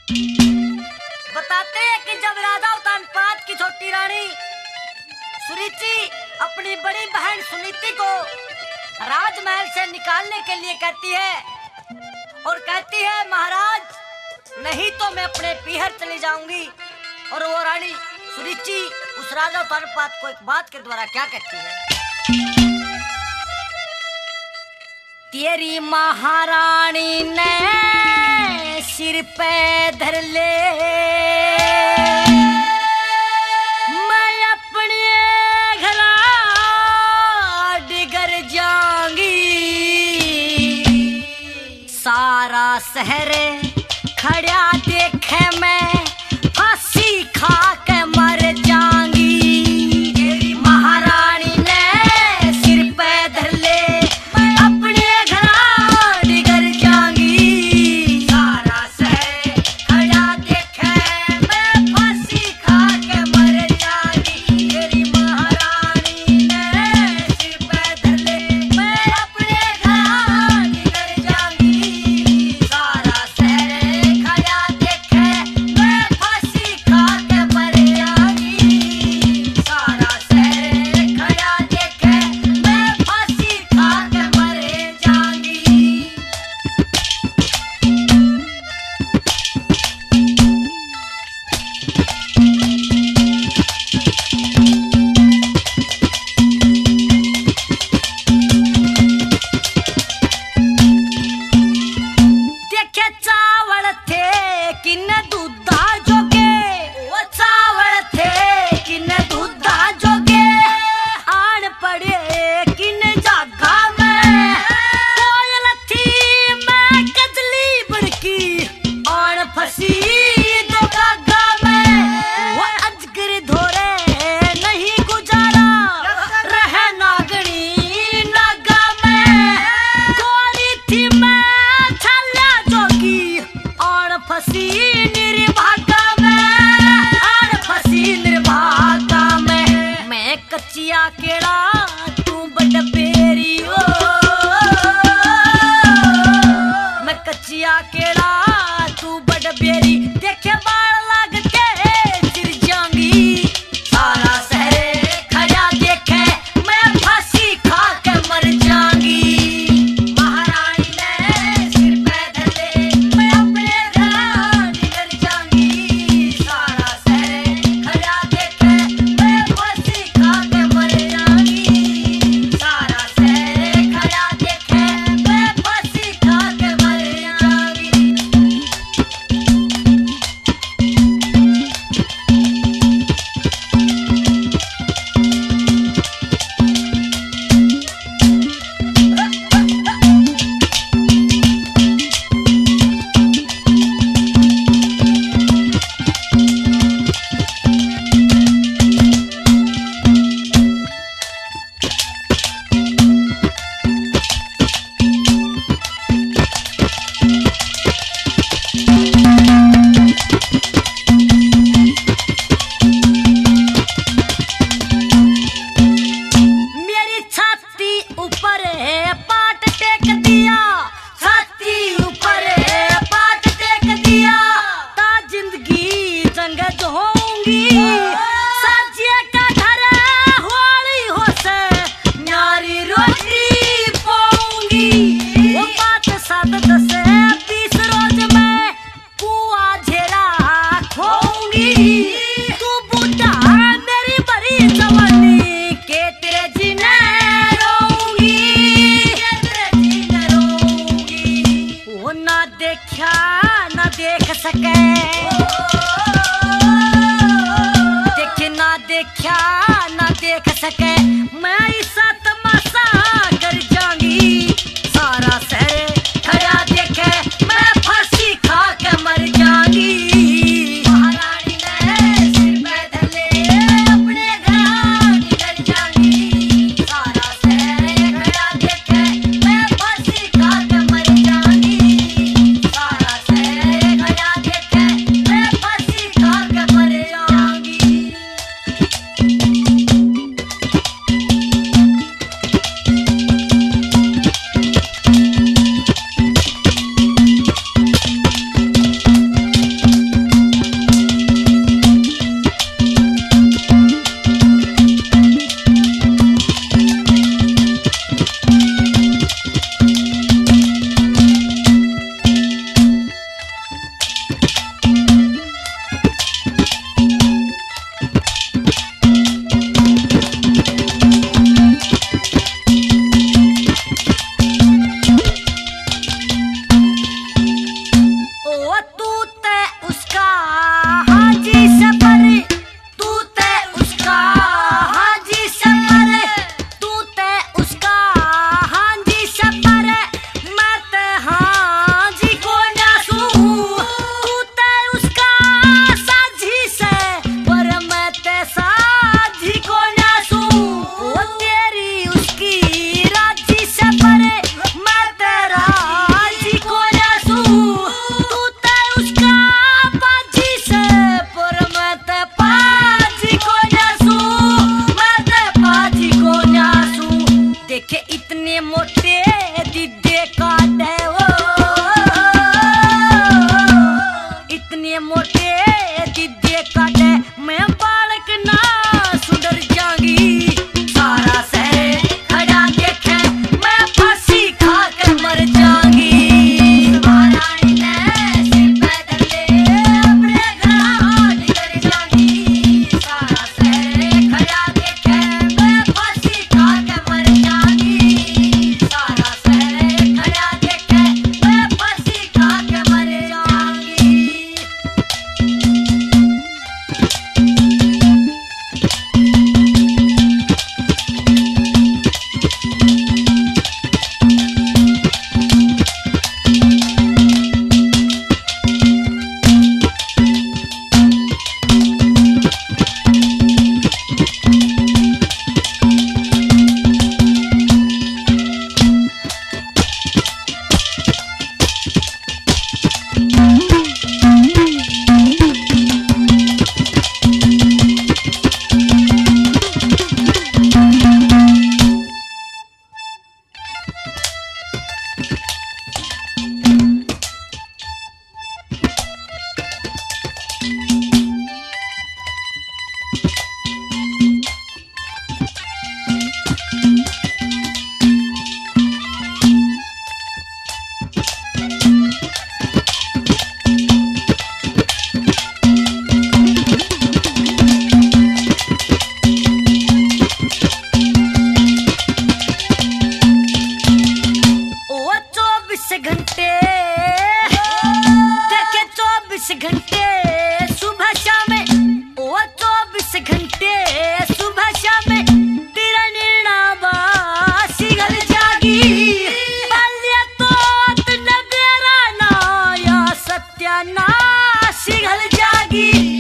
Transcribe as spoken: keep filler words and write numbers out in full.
बताते हैं कि जब राजा उत्तानपाद की छोटी रानी सुरुचि अपनी बड़ी बहन सुनीति को राजमहल से निकालने के लिए कहती है और कहती है महाराज नहीं तो मैं अपने पीहर चली जाऊंगी। और वो रानी सुरुचि उस राजा उत्तानपाद को एक बात के द्वारा क्या कहती है? तेरी महारानी ने सिर पे धर ले मैं अपने घर डिगर जाऊंगी। सारा शहर खड़ा देखे मैं फांसी खा के मर जाऊंगी। तेरी महारानी ने सिर पे धर ले मैं अपने घर डिगर जाऊंगी। सारा शहर खड़ा देखे मैं फांसी खा के मर जाऊंगी। तेरी महारानी ने सिर पे धर ले मैं अपने घर डिगर जाऊंगी। सारा शहर खड़ा देखे मैं फांसी खा के मर जाऊंगी। सारा शहर खड़ा देखे मैं फांसी खा के मर जाऊंगी। देखे चावल थे किन्ने दूधा जोगे वो चावल थे किन्ने दूधा जोगे आन पड़े किन्ने जागा में कोयल थी मैं कजली बड़की आन फसी दो गागा में वो अजगर धोरे नहीं गुजारा रहे नागनी नागा में गोरी थी मैं छाल्या जोगी और फसी निर्भागा में और फसी निर्भागा में मैं कच्चिया केड़ा तू बड़ बेरी ओ मैं कच्चिया केड़ा तू बड़ बेरी देखे बाल लग के चिर जाऊंगी। सारा शहर खड़ा देखे मैं फांसी खा के मर जाऊंगी। महारानी ने सिर पे धर ले मैं अपने घर डिगर जाऊंगी। सारा शहर खड़ा देखे मैं फांसी खा के मर जाऊंगी। सारा शहर खड़ा देखे मैं फांसी खा के मर जाऊंगी। मेरी छाती ऊपर है पाट टेक दिया छाती ऊपर है पाट टेक दिया ता जिंदगी जंग होंगी। साजिए का घर होली हो से न्यारी रोटी पाऊंगी। वो बात सात दस बीस रोज में कुआ झेरा खोऊंगी। तू बूढ़ा मेरी बड़ी जवानी के तेरे जीने रोऊंगी के तेरे जीने रोऊंगी। वो ना देखा ना देख सके देखे ना देखा ना देख सके मैं ऐसा तमाशा कर जाऊंगी। सारा शहर खड़ा देखे मैं फांसी खा के मर जाऊंगी। महारानी ने सिर पे धर ले अपने घर डिगर जाऊंगी। सारा शहर खड़ा देखे मैं फांसी खा के मर जाऊंगी। सारा शहर खड़ा देखे मैं इतने मोटे दीदे काटे मैं बालक ना सुधर जाऊंगी सारा शहर खड़ा देखे मैं फांसी खा कर मर जाऊंगी महारानी ने सिर पे धर ले अपने घर निकल जाऊंगी सारा शहर खड़ा देखे मैं फांसी खा कर मर जाऊंगी सारा शहर खड़ा देखे मैं फांसी खा कर मर जाऊंगी। घंटे देखे चौबीस घंटे सुबह शाम ओ चौबीस घंटे सुबह शाम तेरा निर्णावा सिगल जागी बाल्य तो नगरा ना या सत्याना सिगल जागी।